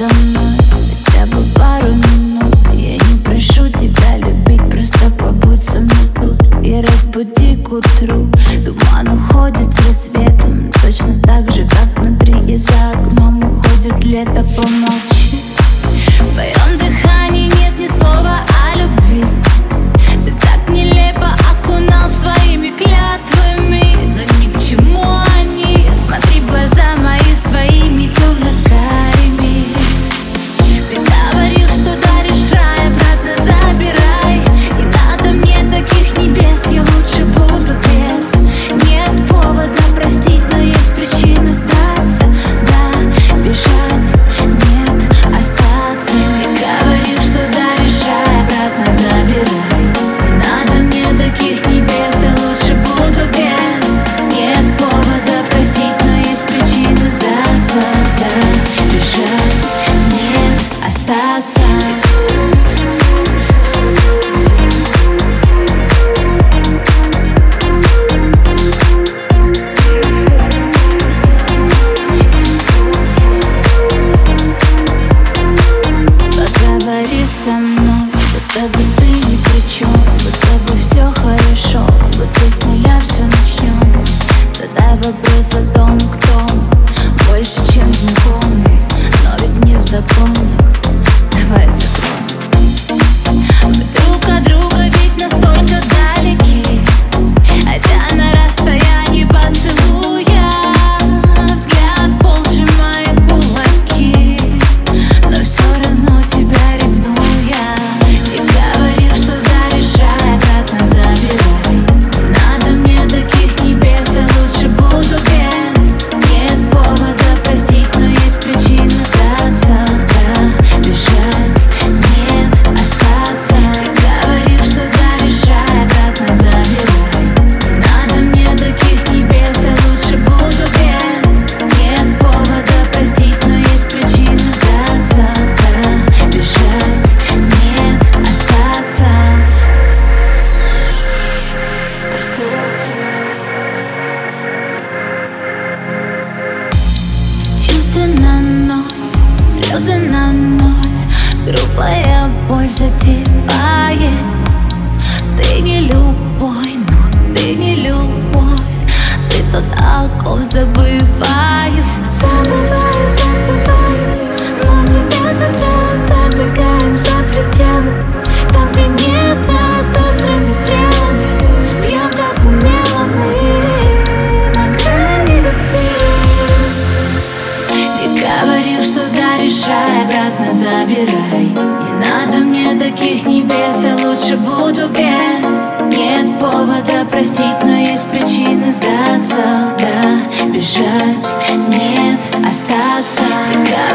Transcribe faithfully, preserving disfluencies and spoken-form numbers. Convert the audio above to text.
со мной хотя бы пару минут. Я не прошу тебя любить, просто побудь со мной тут и разбуди к утру. Туман уходит с рассветом, точно так же, как внутри и за окном уходит лето. Помолчи, в твоем дыхании нет ни слова о любви. Ты так нелепо окунал своими клятвами, но ни к чему они. Смотри в глаза мои своими темно-карими. Ты говорил, что даришь рай, обратно забирай. Не надо мне таких небес, я лучше буду без. Нет повода простить, но есть причина сдаться. Да, бежать, нет, остаться. Ты говорил, что даришь рай, обратно забирай. Не надо мне таких небес, я лучше буду без. Нет повода простить, но есть причина сдаться. Да, бежать, нет, остаться. Поговори со мной, будто бы ты ни при чем, будто бы все хорошо, будто с нуля все начнем. Задай вопрос о том, кто больше, чем знакомый, но ведь не в законах. Давай закроем. Мы друг от друга ведь настолько далеки, хотя на расстоянии поцелуя. Взгляд пол сжимает кулаки, но все равно тебя ревную я. Ты говорил, что даришь рай, обратно забирай. Не надо мне таких небес, я лучше буду без. Нет повода простить, но есть причина сдаться. Да, бежать, нет, остаться. Ты говорил, что даришь рай, обратно забирай. Не надо мне таких небес, я лучше буду без. Нет повода простить, но есть причина сдаться. Да, бежать, нет, остаться. Чувства на ноль, слезы на ноль, грубая боль затевает. Ты не любовь, но ты не любовь. Ты тот, о ком забываю. Забываю, как бываю, но не в этот раз. Забегаем за пределы, там, где нет нас, острыми стрелами. Бьем так умело мы на грани любви. Ты говорил, что даришь рай, обратно забирай. Не надо мне таких небес, я лучше буду без. Нет повода простить, но есть причины сдаться. Да, бежать, нет, остаться. Ты